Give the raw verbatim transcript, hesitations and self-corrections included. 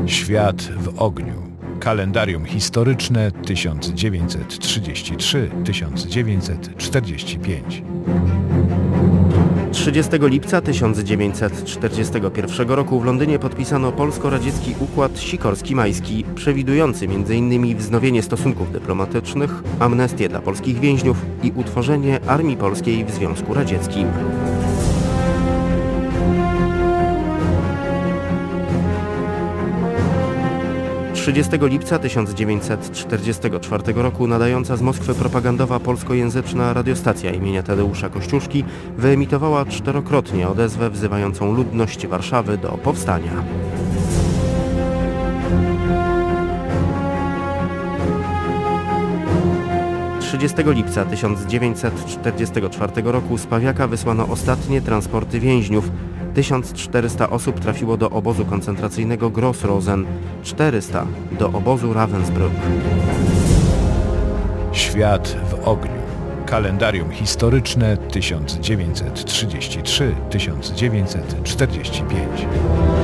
Świat w ogniu. Kalendarium historyczne tysiąc dziewięćset trzydzieści trzy do tysiąc dziewięćset czterdzieści pięć. trzydziestego lipca tysiąc dziewięćset czterdziestego pierwszego roku w Londynie podpisano polsko-radziecki układ Sikorski-Majski, przewidujący m in wznowienie stosunków dyplomatycznych, amnestię dla polskich więźniów i utworzenie Armii Polskiej w Związku Radzieckim. trzydziestego lipca tysiąc dziewięćset czterdziestego czwartego roku nadająca z Moskwy propagandowa polskojęzyczna radiostacja imienia Tadeusza Kościuszki wyemitowała czterokrotnie odezwę wzywającą ludność Warszawy do powstania. trzydziestego lipca tysiąc dziewięćset czterdziestego czwartego roku z Pawiaka wysłano ostatnie transporty więźniów. tysiąc czterysta osób trafiło do obozu koncentracyjnego Gross-Rosen, czterysta do obozu Ravensbrück. Świat w ogniu. Kalendarium historyczne tysiąc dziewięćset trzydzieści trzy do tysiąc dziewięćset czterdzieści pięć.